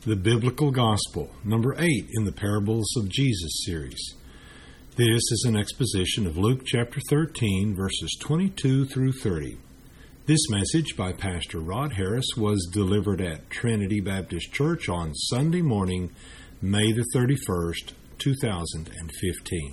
the Biblical Gospel, number 8 in the Parables of Jesus series. This is an exposition of Luke chapter 13, verses 22 through 30. This message by Pastor Rod Harris was delivered at Trinity Baptist Church on Sunday morning, May the 31st, 2015.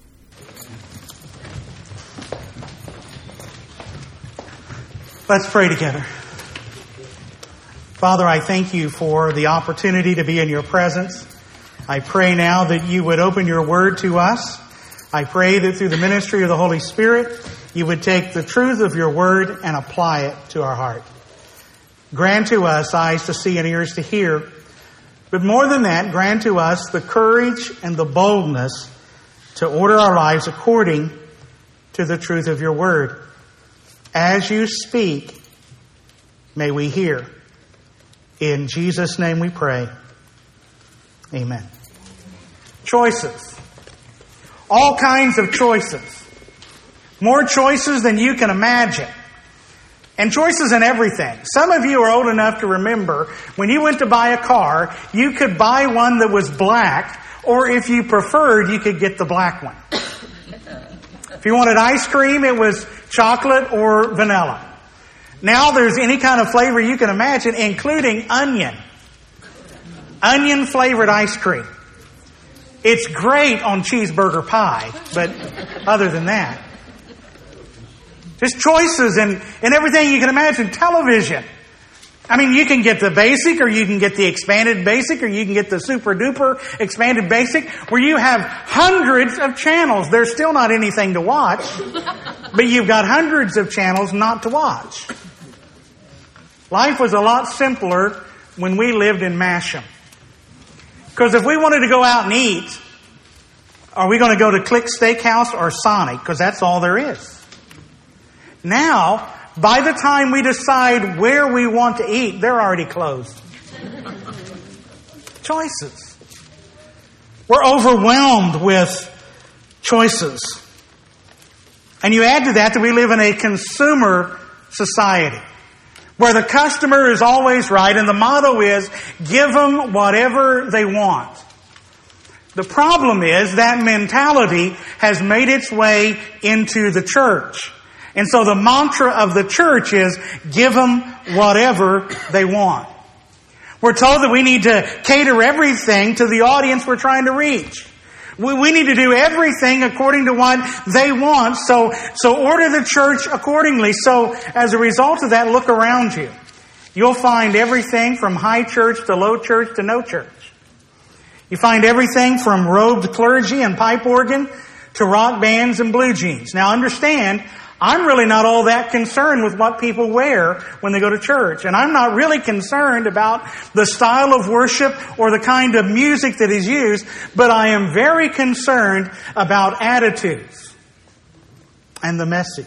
Let's pray together. Father, I thank you for the opportunity to be in your presence. I pray now that you would open your word to us. I pray that through the ministry of the Holy Spirit, you would take the truth of your word and apply it to our heart. Grant to us eyes to see and ears to hear. But more than that, grant to us the courage and the boldness to order our lives according to the truth of your word. As you speak, may we hear. In Jesus' name we pray. Amen. Choices. All kinds of choices. More choices than you can imagine. And choices in everything. Some of you are old enough to remember when you went to buy a car, you could buy one that was black, or if you preferred, you could get the black one. If you wanted ice cream, it was chocolate or vanilla. Now there's any kind of flavor you can imagine, including onion. Onion flavored ice cream. It's great on cheeseburger pie, but other than that, just choices and everything you can imagine. Television. I mean, you can get the basic, or you can get the expanded basic, or you can get the super duper expanded basic, where you have hundreds of channels. There's still not anything to watch, but you've got hundreds of channels not to watch. Life was a lot simpler when we lived in Masham. Because if we wanted to go out and eat, are we going to go to Click Steakhouse or Sonic? Because that's all there is. Now, by the time we decide where we want to eat, they're already closed. Choices. We're overwhelmed with choices. And you add to that we live in a consumer society where the customer is always right and the motto is, give them whatever they want. The problem is that mentality has made its way into the church. And so the mantra of the church is, give them whatever they want. We're told that we need to cater everything to the audience we're trying to reach. We need to do everything according to what they want. So order the church accordingly. So as a result of that, look around you. You'll find everything from high church to low church to no church. You find everything from robed clergy and pipe organ to rock bands and blue jeans. Now understand, I'm really not all that concerned with what people wear when they go to church. And I'm not really concerned about the style of worship or the kind of music that is used. But I am very concerned about attitudes and the message.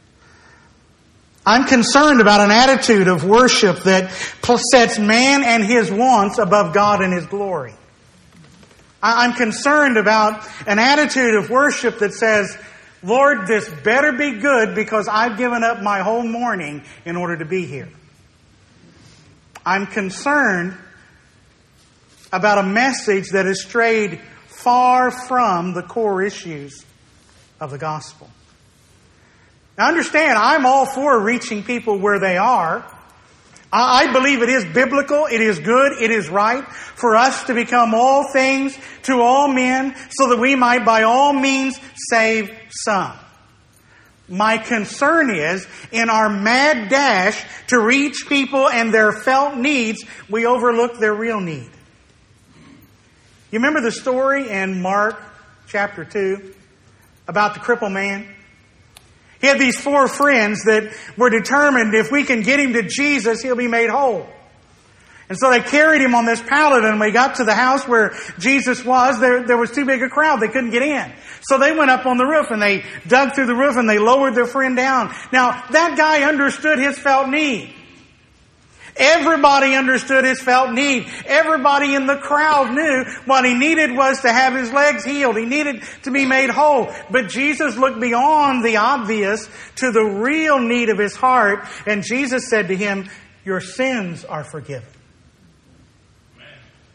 I'm concerned about an attitude of worship that sets man and his wants above God and His glory. I'm concerned about an attitude of worship that says, Lord, this better be good because I've given up my whole morning in order to be here. I'm concerned about a message that has strayed far from the core issues of the gospel. Now understand, I'm all for reaching people where they are. I believe it is biblical, it is good, it is right for us to become all things to all men so that we might by all means save some. My concern is, in our mad dash to reach people and their felt needs, we overlook their real need. You remember the story in Mark chapter 2 about the crippled man? He had these 4 friends that were determined if we can get him to Jesus, he'll be made whole. And so they carried him on this pallet, and when we got to the house where Jesus was, there was too big a crowd. They couldn't get in. So they went up on the roof, and they dug through the roof, and they lowered their friend down. Now, that guy understood his felt need. Everybody understood his felt need. Everybody in the crowd knew what he needed was to have his legs healed. He needed to be made whole. But Jesus looked beyond the obvious to the real need of his heart. And Jesus said to him, "Your sins are forgiven."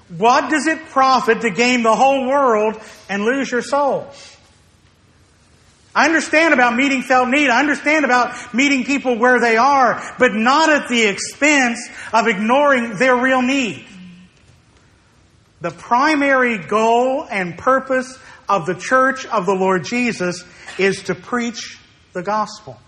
What does it profit to gain the whole world and lose your soul? I understand about meeting felt need. I understand about meeting people where they are, but not at the expense of ignoring their real need. The primary goal and purpose of the church of the Lord Jesus is to preach the gospel.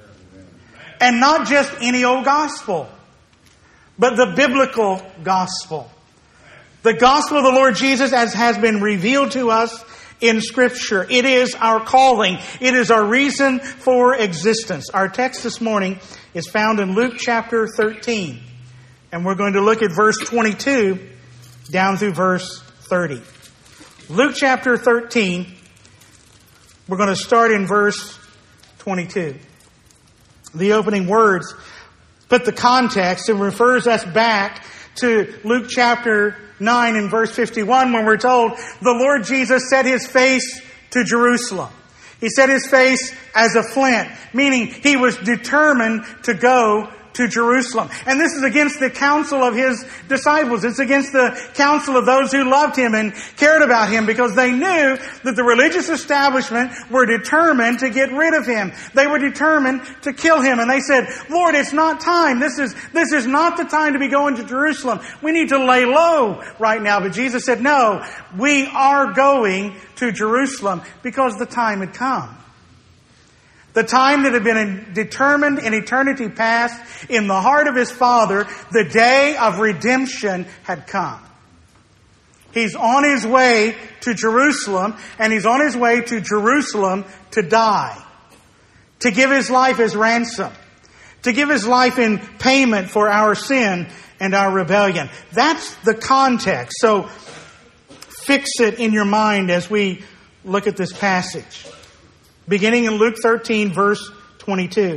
And not just any old gospel, but the biblical gospel. The gospel of the Lord Jesus as has been revealed to us in Scripture. It is our calling. It is our reason for existence. Our text this morning is found in Luke chapter 13. And we're going to look at verse 22 down through verse 30. Luke chapter 13, we're going to start in verse 22. The opening words put the context and refers us back to Luke chapter 9 and verse 51 when we're told the Lord Jesus set His face to Jerusalem. He set His face as a flint, meaning He was determined to go to Jerusalem. And this is against the counsel of His disciples. It's against the counsel of those who loved Him and cared about Him, because they knew that the religious establishment were determined to get rid of Him. They were determined to kill Him. And they said, Lord, it's not time. This is not the time to be going to Jerusalem. We need to lay low right now. But Jesus said, no, we are going to Jerusalem because the time had come. The time that had been determined in eternity past in the heart of His Father, the day of redemption had come. He's on His way to Jerusalem, and He's on His way to Jerusalem to die, to give His life as ransom, to give His life in payment for our sin and our rebellion. That's the context. So fix it in your mind as we look at this passage. Beginning in Luke 13, verse 22.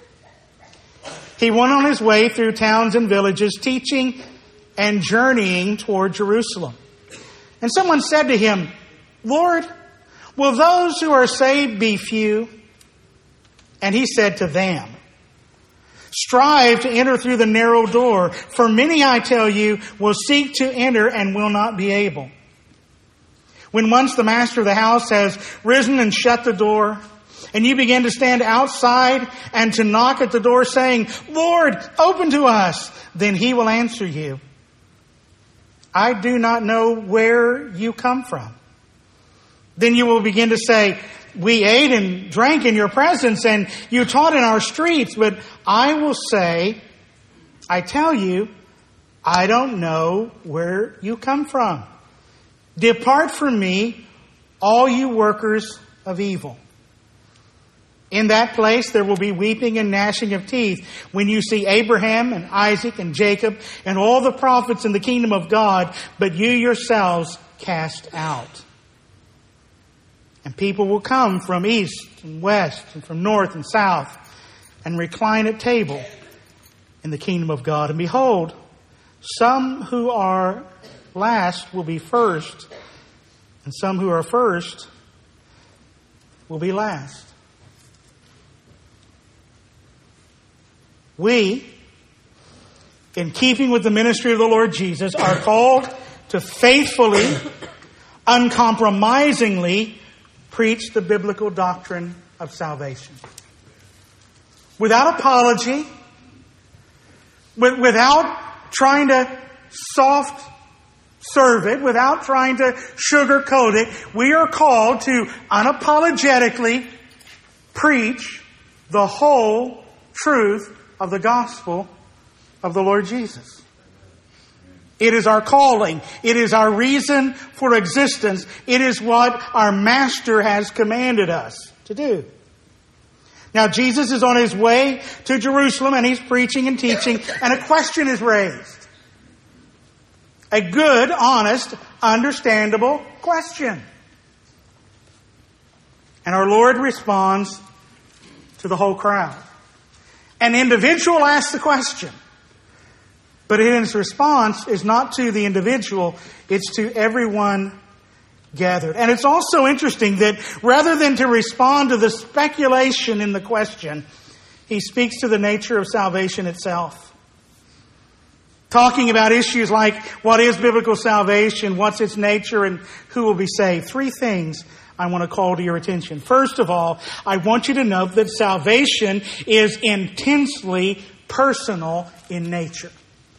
He went on His way through towns and villages, teaching and journeying toward Jerusalem. And someone said to Him, Lord, will those who are saved be few? And He said to them, strive to enter through the narrow door, for many, I tell you, will seek to enter and will not be able. When once the master of the house has risen and shut the door, and you begin to stand outside and to knock at the door saying, Lord, open to us, then He will answer you, I do not know where you come from. Then you will begin to say, we ate and drank in your presence, and you taught in our streets. But I will say, I tell you, I don't know where you come from. Depart from me, all you workers of evil. In that place there will be weeping and gnashing of teeth when you see Abraham and Isaac and Jacob and all the prophets in the kingdom of God, but you yourselves cast out. And people will come from east and west and from north and south and recline at table in the kingdom of God. And behold, some who are last will be first, and some who are first will be last. We, in keeping with the ministry of the Lord Jesus, are called to faithfully, uncompromisingly preach the biblical doctrine of salvation. Without apology, without trying to soft serve it, without trying to sugarcoat it, we are called to unapologetically preach the whole truth of the gospel of the Lord Jesus. It is our calling. It is our reason for existence. It is what our Master has commanded us to do. Now, Jesus is on His way to Jerusalem, and He's preaching and teaching, and a question is raised. A good, honest, understandable question. And our Lord responds to the whole crowd. An individual asks the question, but His response is not to the individual, it's to everyone gathered. And it's also interesting that rather than to respond to the speculation in the question, He speaks to the nature of salvation itself. talking about issues like what is biblical salvation, what's its nature, and who will be saved. 3 things I want to call to your attention. First of all, I want you to note that salvation is intensely personal in nature.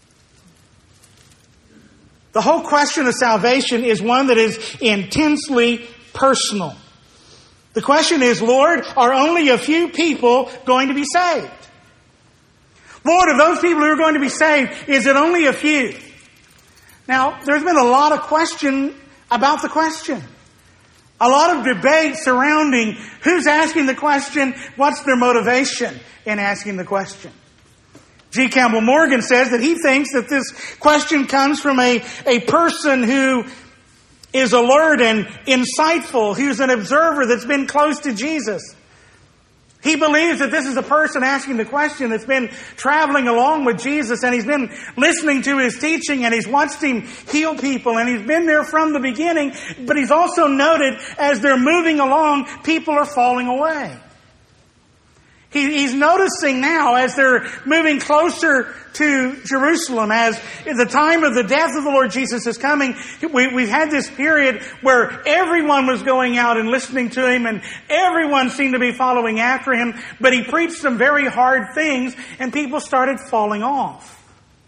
The whole question of salvation is one that is intensely personal. The question is, Lord, are only a few people going to be saved? Lord, of those people who are going to be saved, is it only a few? Now, there's been a lot of question about the question. A lot of debate surrounding who's asking the question, what's their motivation in asking the question. G. Campbell Morgan says that he thinks that this question comes from a person who is alert and insightful, who's an observer that's been close to Jesus. He believes that this is a person asking the question that's been traveling along with Jesus, and he's been listening to his teaching, and he's watched him heal people, and he's been there from the beginning, but he's also noted as they're moving along, people are falling away. He's noticing now as they're moving closer to Jerusalem, as in the time of the death of the Lord Jesus is coming, we've had this period where everyone was going out and listening to him, and everyone seemed to be following after him, but he preached some very hard things, and people started falling off.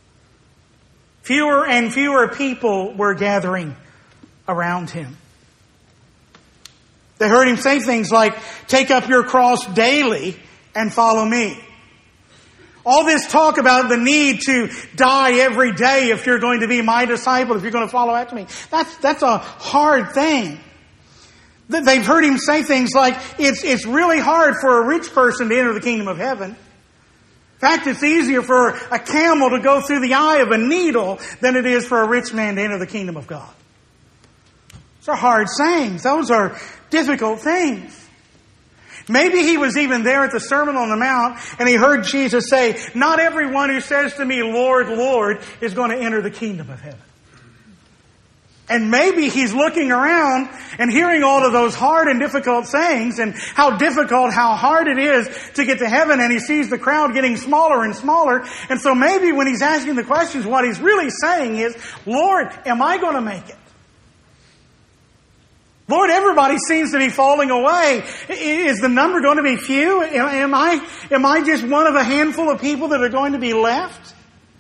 Fewer and fewer people were gathering around him. They heard him say things like, "Take up your cross daily and follow me." All this talk about the need to die every day if you're going to be my disciple, if you're going to follow after me, that's a hard thing. They've heard him say things like, it's really hard for a rich person to enter the kingdom of heaven. In fact, it's easier for a camel to go through the eye of a needle than it is for a rich man to enter the kingdom of God. Those are hard sayings. Those are difficult things. Maybe he was even there at the Sermon on the Mount and he heard Jesus say, "Not everyone who says to me, 'Lord, Lord,' is going to enter the kingdom of heaven." And maybe he's looking around and hearing all of those hard and difficult sayings and how difficult, how hard it is to get to heaven, and he sees the crowd getting smaller and smaller. And so maybe when he's asking the questions, what he's really saying is, "Lord, am I going to make it? Lord, everybody seems to be falling away. Is the number going to be few? Am I just one of a handful of people that are going to be left?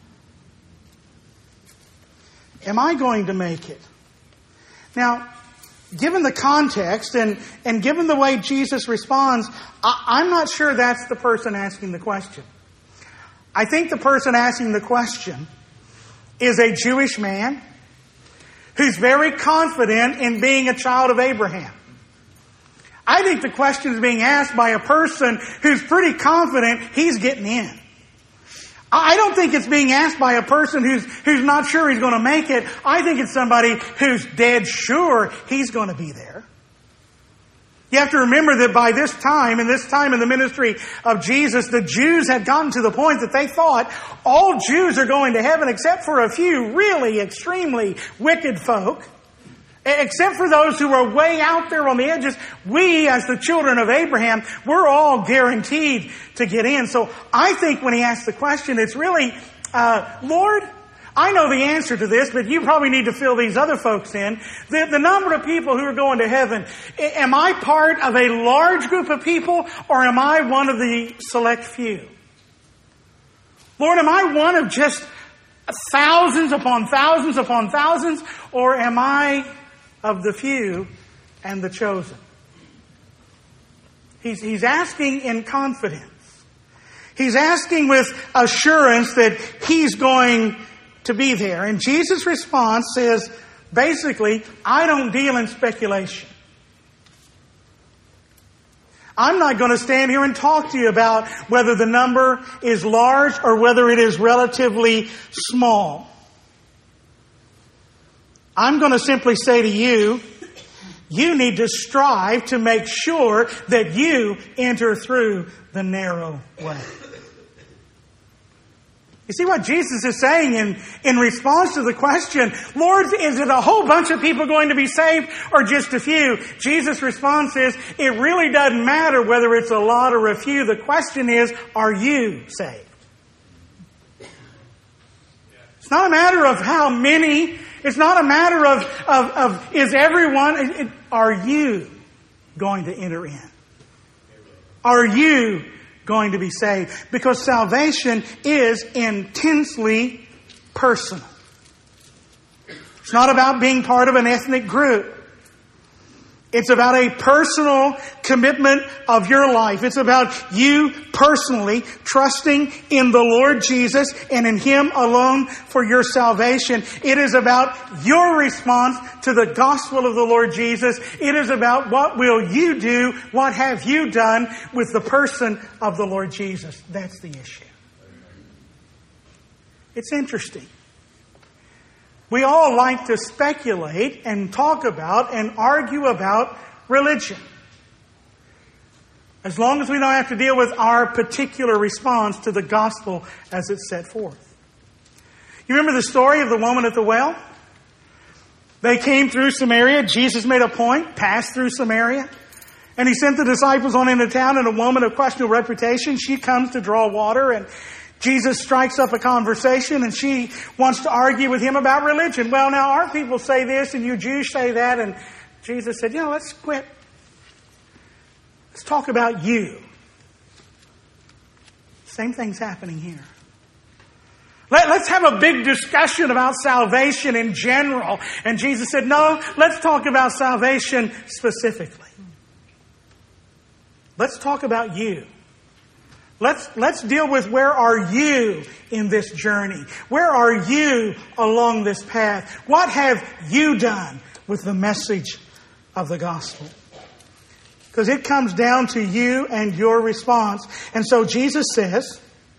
Am I going to make it?" Now, given the context and given the way Jesus responds, I'm not sure that's the person asking the question. I think the person asking the question is a Jewish man who's very confident in being a child of Abraham. I think the question is being asked by a person who's pretty confident he's getting in. I don't think it's being asked by a person who's not sure he's going to make it. I think it's somebody who's dead sure he's going to be there. You have to remember that by this time in the ministry of Jesus, the Jews had gotten to the point that they thought all Jews are going to heaven except for a few really extremely wicked folk. Except for those who are way out there on the edges. We, as the children of Abraham, we're all guaranteed to get in. So I think when he asks the question, it's really, "Lord, I know the answer to this, but you probably need to fill these other folks in. The number of people who are going to heaven, am I part of a large group of people, or am I one of the select few? Lord, am I one of just thousands upon thousands upon thousands, or am I of the few and the chosen?" He's asking in confidence. He's asking with assurance that he's going to be there. And Jesus' response is basically, "I don't deal in speculation. I'm not going to stand here and talk to you about whether the number is large or whether it is relatively small. I'm going to simply say to you, you need to strive to make sure that you enter through the narrow way." You see what Jesus is saying in response to the question, "Lord, is it a whole bunch of people going to be saved or just a few?" Jesus' response is, it really doesn't matter whether it's a lot or a few. The question is, are you saved? It's not a matter of how many. It's not a matter of is everyone. Are you going to enter in? Are you going to be saved? Because salvation is intensely personal. It's not about being part of an ethnic group. It's about a personal commitment of your life. It's about you personally trusting in the Lord Jesus and in Him alone for your salvation. It is about your response to the gospel of the Lord Jesus. It is about what will you do, what have you done with the person of the Lord Jesus. That's the issue. It's interesting. We all like to speculate and talk about and argue about religion. As long as we don't have to deal with our particular response to the gospel as it's set forth. You remember the story of the woman at the well? They came through Samaria. Jesus made a point, passed through Samaria. And He sent the disciples on into town, and a woman of questionable reputation, she comes to draw water, and Jesus strikes up a conversation, and she wants to argue with Him about religion. Well, now our people say this and you Jews say that. And Jesus said, let's quit. Let's talk about you. Same thing's happening here. Let's have a big discussion about salvation in general. And Jesus said, no, let's talk about salvation specifically. Let's talk about you. Let's deal with where are you in this journey? Where are you along this path? What have you done with the message of the gospel? Because it comes down to you and your response. And so Jesus says,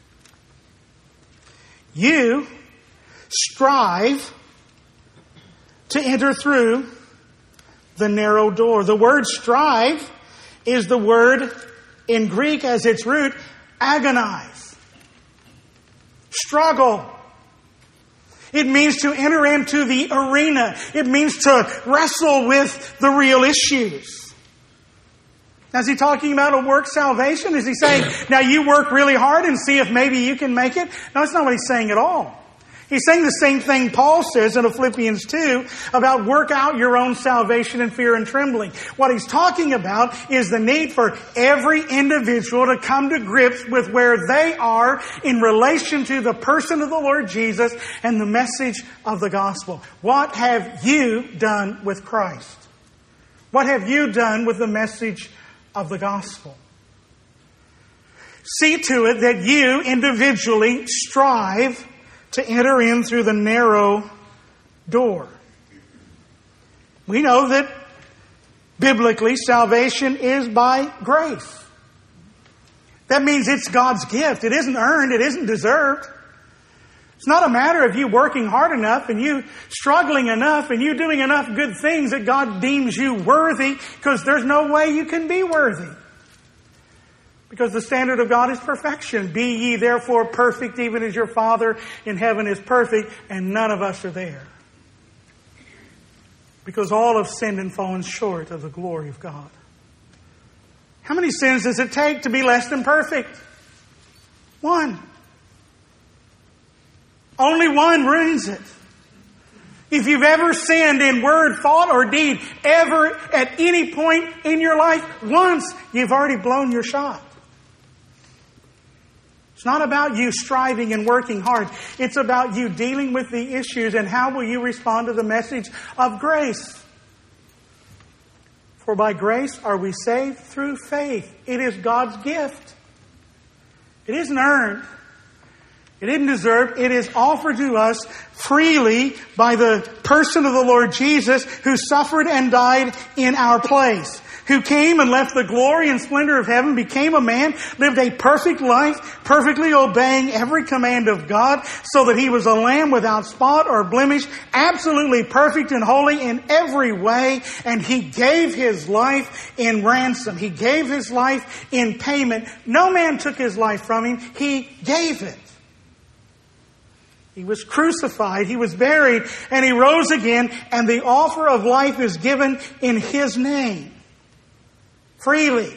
you strive to enter through the narrow door. The word strive is the word in Greek as its root, agonize, struggle. It means to enter into the arena. It means to wrestle with the real issues. Now, is He talking about a work salvation? Is He saying, now you work really hard and see if maybe you can make it? No, that's not what He's saying at all. He's saying the same thing Paul says in Philippians 2 about work out your own salvation in fear and trembling. What he's talking about is the need for every individual to come to grips with where they are in relation to the person of the Lord Jesus and the message of the gospel. What have you done with Christ? What have you done with the message of the gospel? See to it that you individually strive to enter in through the narrow door. We know that biblically salvation is by grace. That means it's God's gift. It isn't earned. It isn't deserved. It's not a matter of you working hard enough and you struggling enough and you doing enough good things that God deems you worthy, because there's no way you can be worthy. Because the standard of God is perfection. Be ye therefore perfect, even as your Father in heaven is perfect. And none of us are there. Because all have sinned and fallen short of the glory of God. How many sins does it take to be less than perfect? One. Only one ruins it. If you've ever sinned in word, thought, or deed, ever at any point in your life, once, you've already blown your shot. It's not about you striving and working hard. It's about you dealing with the issues and how will you respond to the message of grace. For by grace are we saved through faith. It is God's gift. It isn't earned. It isn't deserved. It is offered to us freely by the person of the Lord Jesus, who suffered and died in our place, who came and left the glory and splendor of heaven, became a man, lived a perfect life, perfectly obeying every command of God, so that He was a lamb without spot or blemish, absolutely perfect and holy in every way, and He gave His life in ransom. He gave His life in payment. No man took His life from Him. He gave it. He was crucified, He was buried, and He rose again, and the offer of life is given in His name. Freely.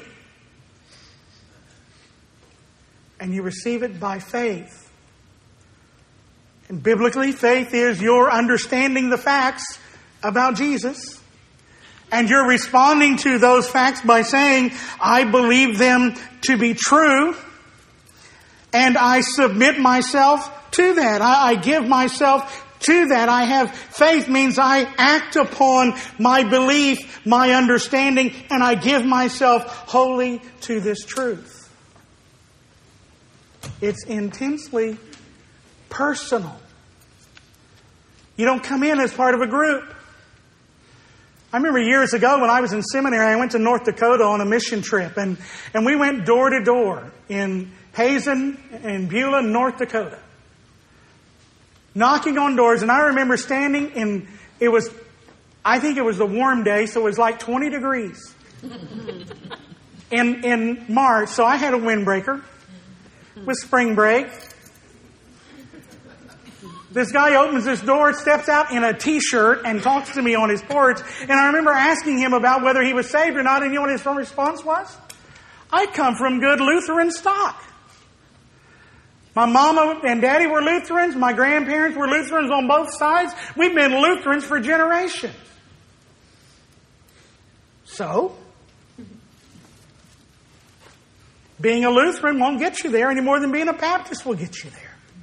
And you receive it by faith. And biblically, faith is your understanding the facts about Jesus. And you're responding to those facts by saying, I believe them to be true. And I submit myself to that. I give myself to that. I have faith means I act upon my belief, my understanding, and I give myself wholly to this truth. It's intensely personal. You don't come in as part of a group. I remember years ago when I was in seminary, I went to North Dakota on a mission trip, and we went door to door in Hazen and Beulah, North Dakota, knocking on doors. And I remember standing in, I think it was a warm day, so it was like 20 degrees in March. So I had a windbreaker with spring break. This guy opens this door, steps out in a t-shirt, and talks to me on his porch. And I remember asking him about whether he was saved or not, and you know what his response was? I come from good Lutheran stock. My mama and daddy were Lutherans. My grandparents were Lutherans on both sides. We've been Lutherans for generations. So, being a Lutheran won't get you there any more than being a Baptist will get you there.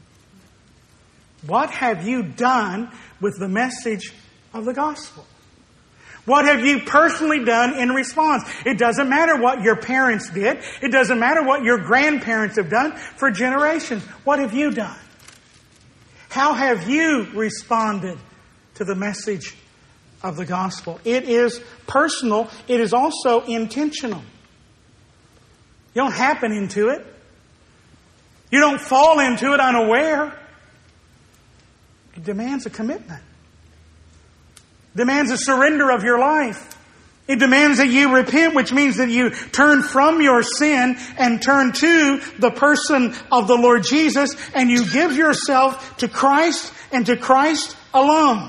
What have you done with the message of the gospel? What have you personally done in response? It doesn't matter what your parents did. It doesn't matter what your grandparents have done for generations. What have you done? How have you responded to the message of the gospel? It is personal. It is also intentional. You don't happen into it. You don't fall into it unaware. It demands a commitment. It demands a surrender of your life. It demands that you repent, which means that you turn from your sin and turn to the person of the Lord Jesus, and you give yourself to Christ and to Christ alone.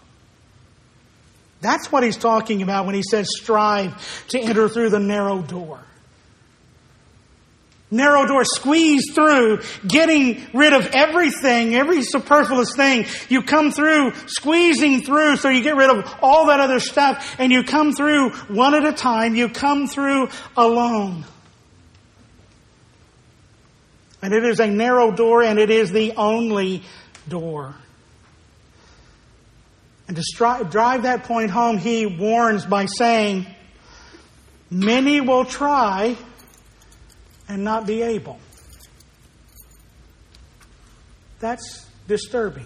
That's what he's talking about when he says strive to enter through the narrow door. Narrow door, squeeze through, getting rid of everything, every superfluous thing. You come through, squeezing through, so you get rid of all that other stuff, and you come through one at a time. You come through alone. And it is a narrow door, and it is the only door. And to drive that point home, he warns by saying, many will try and not be able. That's disturbing.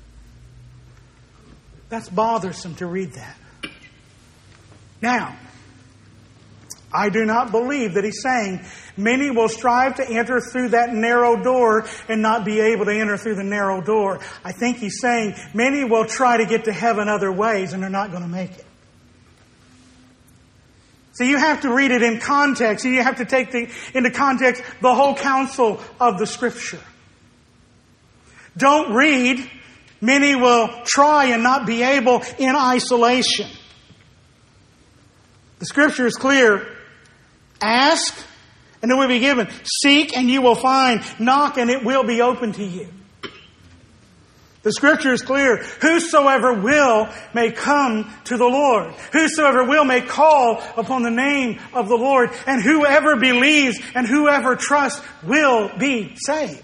That's bothersome to read that. Now, I do not believe that he's saying many will strive to enter through that narrow door and not be able to enter through the narrow door. I think he's saying many will try to get to heaven other ways and they're not going to make it. So you have to read it in context. You have to take into context the whole counsel of the Scripture. Don't read, many will try and not be able in isolation. The Scripture is clear. Ask and it will be given. Seek and you will find. Knock and it will be open to you. The Scripture is clear. Whosoever will may come to the Lord. Whosoever will may call upon the name of the Lord. And whoever believes and whoever trusts will be saved.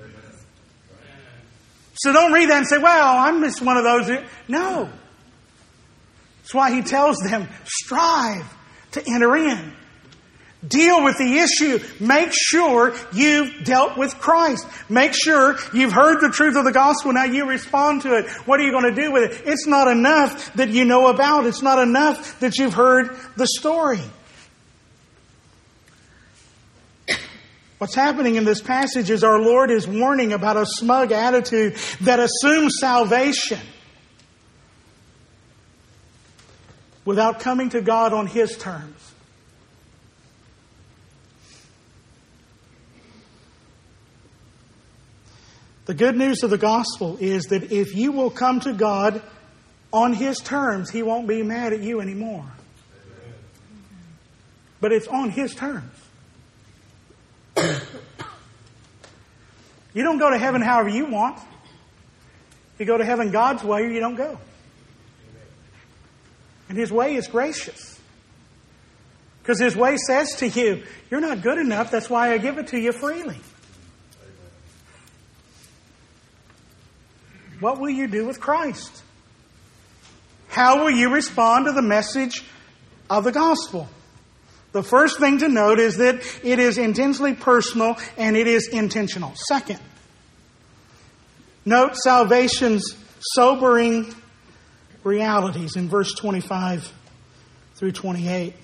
So don't read that and say, well, I'm just one of those. No. That's why he tells them, strive to enter in. Deal with the issue. Make sure you've dealt with Christ. Make sure you've heard the truth of the gospel. Now you respond to it. What are you going to do with it? It's not enough that you know about. It's not enough that you've heard the story. What's happening in this passage is our Lord is warning about a smug attitude that assumes salvation without coming to God on His terms. The good news of the gospel is that if you will come to God on His terms, He won't be mad at you anymore. But it's on His terms. You don't go to heaven however you want. You go to heaven God's way or you don't go. And His way is gracious. Because His way says to you, you're not good enough, that's why I give it to you freely. What will you do with Christ? How will you respond to the message of the gospel? The first thing to note is that it is intensely personal and it is intentional. Second, note salvation's sobering realities in verse 25 through 28.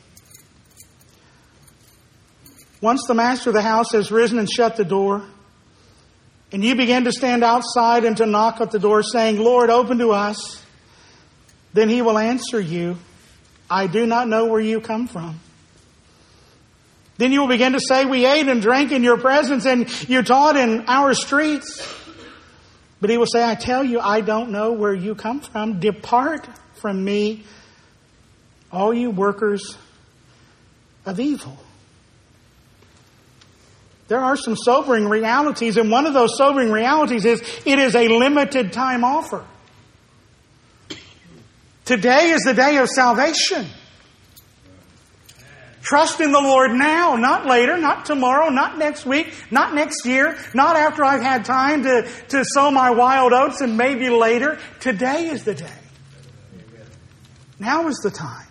Once the master of the house has risen and shut the door, and you begin to stand outside and to knock at the door saying, Lord, open to us, then He will answer you, I do not know where you come from. Then you will begin to say, we ate and drank in your presence and you taught in our streets. But He will say, I tell you, I don't know where you come from. Depart from me, all you workers of evil. There are some sobering realities, and one of those sobering realities is it is a limited time offer. Today is the day of salvation. Trust in the Lord now, not later, not tomorrow, not next week, not next year, not after I've had time to sow my wild oats and maybe later. Today is the day. Now is the time.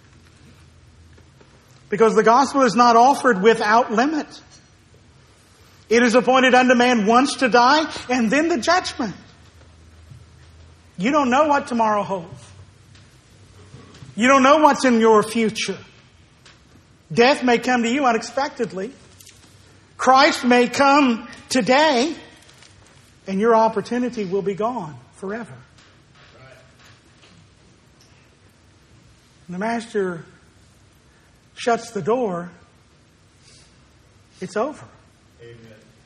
Because the gospel is not offered without limit. It is appointed unto man once to die and then the judgment. You don't know what tomorrow holds. You don't know what's in your future. Death may come to you unexpectedly. Christ may come today, and your opportunity will be gone forever. When the master shuts the door, it's over. Amen.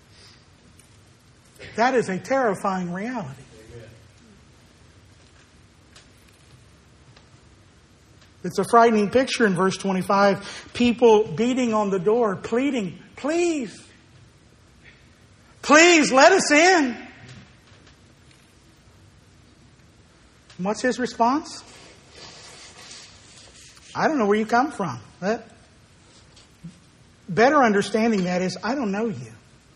That is a terrifying reality. It's a frightening picture in verse 25. People beating on the door, pleading, please, please let us in. And what's His response? I don't know where you come from. Better understanding that is, I don't know you.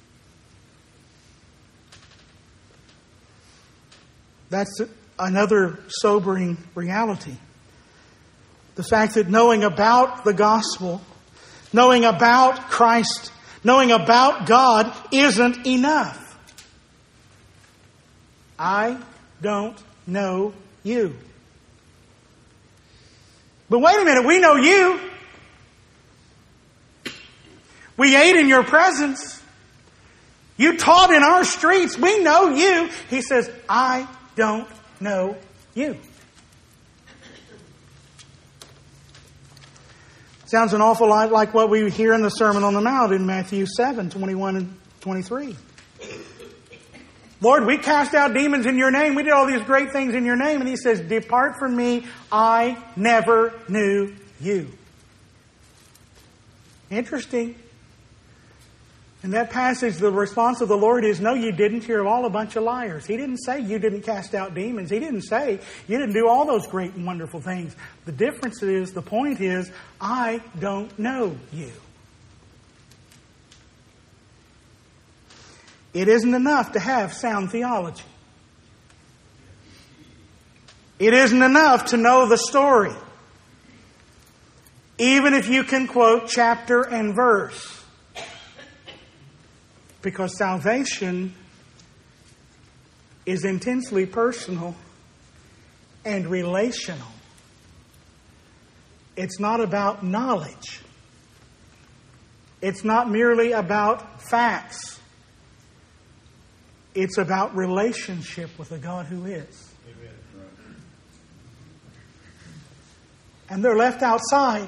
That's another sobering reality. The fact that knowing about the gospel, knowing about Christ, knowing about God isn't enough. I don't know you. But wait a minute, we know you. We ate in your presence. You taught in our streets. We know you. He says, I don't know you. Sounds an awful lot like what we hear in the Sermon on the Mount in Matthew 7, 21 and 23. Lord, we cast out demons in your name. We did all these great things in your name. And He says, depart from me. I never knew you. Interesting. In that passage, the response of the Lord is, no, you didn't. You're all a bunch of liars. He didn't say you didn't cast out demons. He didn't say you didn't do all those great and wonderful things. The difference is, the point is, I don't know you. It isn't enough to have sound theology. It isn't enough to know the story. Even if you can quote chapter and verse. Because salvation is intensely personal and relational. It's not about knowledge. It's not merely about facts. It's about relationship with the God who is. Amen. And they're left outside.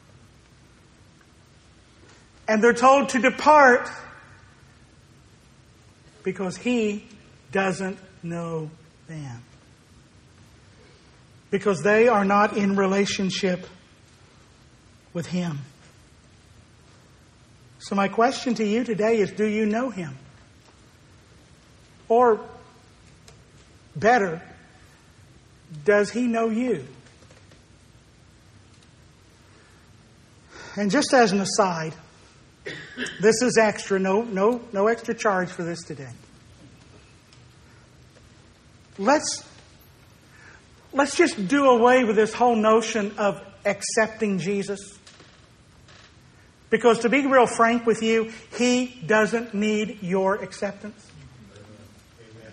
And they're told to depart because He doesn't know them. Because they are not in relationship with Him. So my question to you today is, do you know Him? Or better, does He know you? And just as an aside, this is extra. No extra charge for this today. Let's just do away with this whole notion of accepting Jesus. Because to be real frank with you, He doesn't need your acceptance. Amen.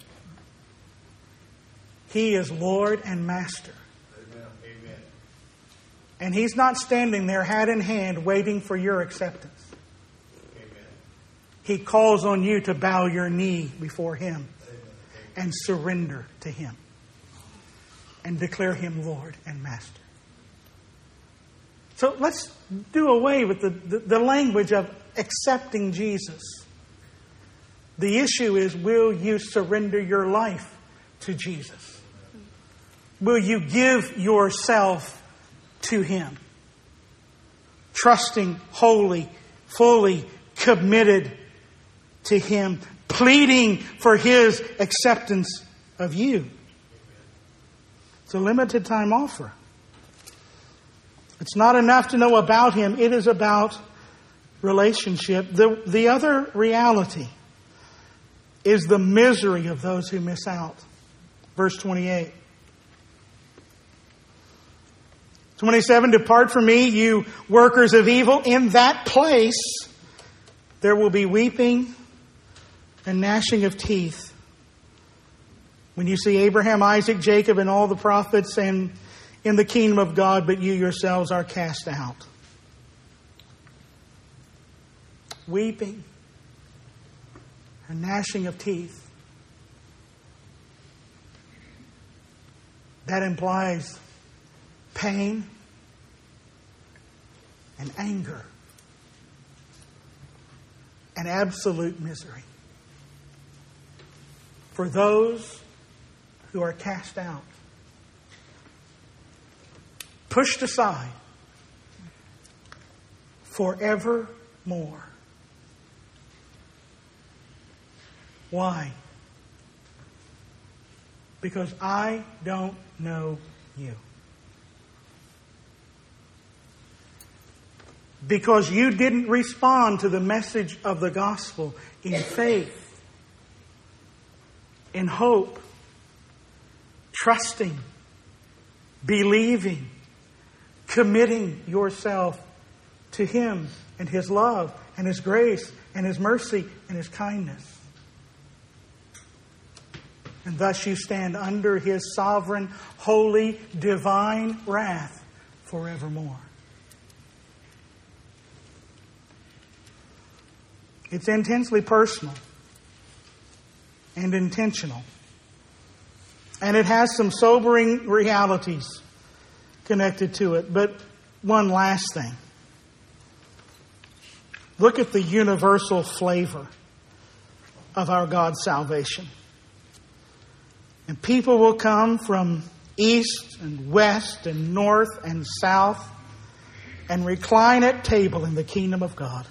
He is Lord and Master. Amen. And He's not standing there hat in hand waiting for your acceptance. Amen. He calls on you to bow your knee before Him and surrender to Him and declare Him Lord and Master. So let's do away with the language of accepting Jesus. The issue is, will you surrender your life to Jesus? Will you give yourself to Him? Trusting, wholly, fully committed to Him, pleading for His acceptance of you. It's a limited time offer. It's not enough to know about Him. It is about relationship. The other reality is the misery of those who miss out. Verse 28. 27, depart from me, you workers of evil. In that place there will be weeping and gnashing of teeth. When you see Abraham, Isaac, Jacob, and all the prophets and in the kingdom of God, but you yourselves are cast out. Weeping and gnashing of teeth. That implies pain and anger and absolute misery for those who are cast out, pushed aside forevermore. Why? Because I don't know you. Because you didn't respond to the message of the gospel in faith, in hope, trusting, believing, committing yourself to Him and His love and His grace and His mercy and His kindness. And thus you stand under His sovereign, holy, divine wrath forevermore. It's intensely personal and intentional. And it has some sobering realities connected to it. But one last thing. Look at the universal flavor of our God's salvation. And people will come from east and west and north and south and recline at table in the kingdom of God.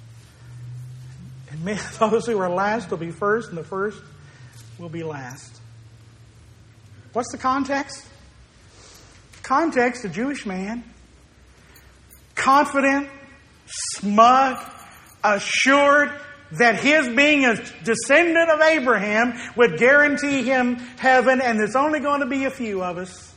And those who are last will be first, and the first will be last. What's the context? Context, a Jewish man, confident, smug, assured that his being a descendant of Abraham would guarantee him heaven, and there's only going to be a few of us.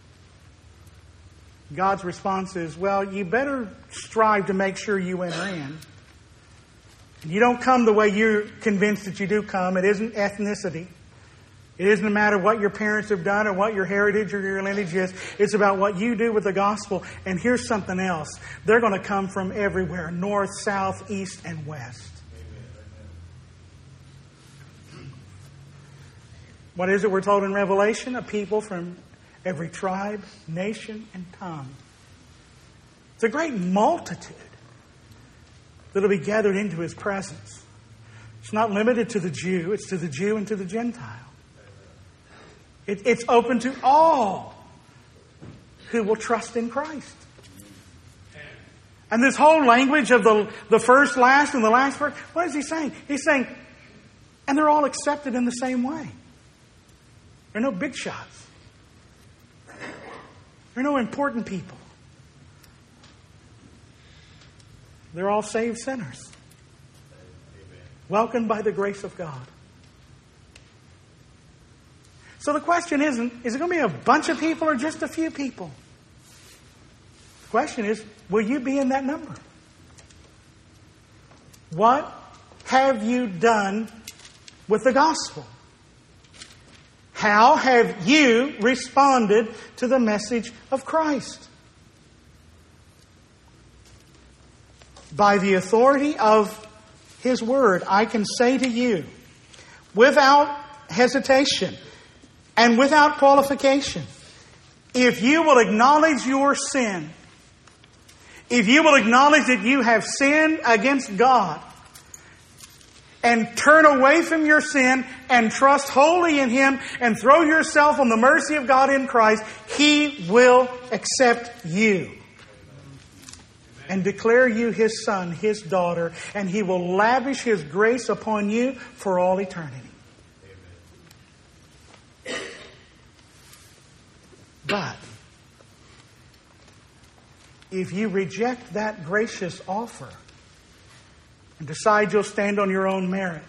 God's response is, well, you better strive to make sure you enter in. You don't come the way you're convinced that you do come. It isn't ethnicity. It isn't a matter of what your parents have done or what your heritage or your lineage is. It's about what you do with the gospel. And here's something else. They're going to come from everywhere. North, south, east, and west. What is it we're told in Revelation? A people from every tribe, nation, and tongue. It's a great multitude that will be gathered into His presence. It's not limited to the Jew. It's to the Jew and to the Gentile. It's open to all who will trust in Christ. And this whole language of the first, last, and the last first, what is He saying? He's saying, and they're all accepted in the same way. There are no big shots. There are no important people. They're all saved sinners. Welcomed by the grace of God. So the question isn't, is it going to be a bunch of people or just a few people? The question is, will you be in that number? What have you done with the gospel? How have you responded to the message of Christ? By the authority of His Word, I can say to you, without hesitation and without qualification, if you will acknowledge your sin, if you will acknowledge that you have sinned against God, and turn away from your sin and trust wholly in Him and throw yourself on the mercy of God in Christ, He will accept you and declare you His son, His daughter, and He will lavish His grace upon you for all eternity. But if you reject that gracious offer and decide you'll stand on your own merit,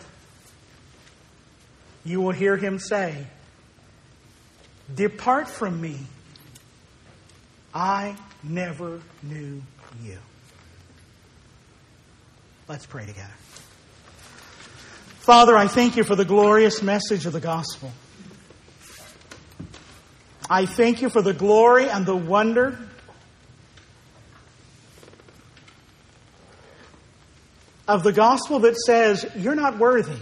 you will hear Him say, "Depart from me, I never knew you." Let's pray together. Father, I thank You for the glorious message of the gospel. I thank You for the glory and the wonder of the gospel that says, you're not worthy.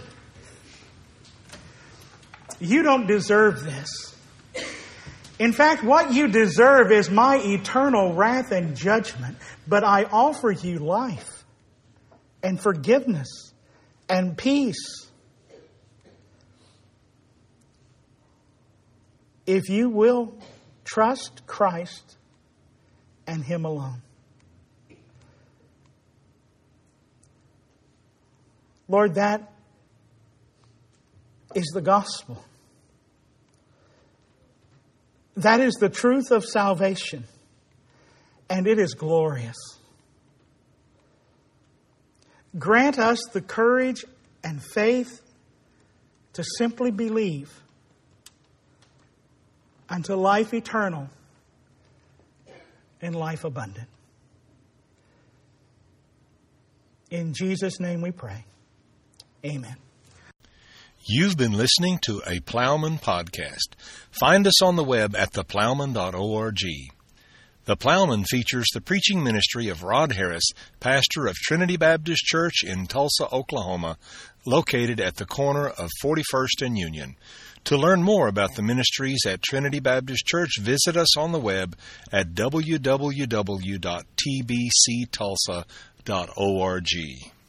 You don't deserve this. In fact, what you deserve is my eternal wrath and judgment. But I offer you life and forgiveness and peace. If you will trust Christ and Him alone. Lord, that is the gospel. That is the truth of salvation. And it is glorious. Grant us the courage and faith to simply believe unto life eternal and life abundant. In Jesus' name we pray. Amen. You've been listening to a Plowman podcast. Find us on the web at theplowman.org. The Plowman features the preaching ministry of Rod Harris, pastor of Trinity Baptist Church in Tulsa, Oklahoma, located at the corner of 41st and Union. To learn more about the ministries at Trinity Baptist Church, visit us on the web at www.tbctulsa.org.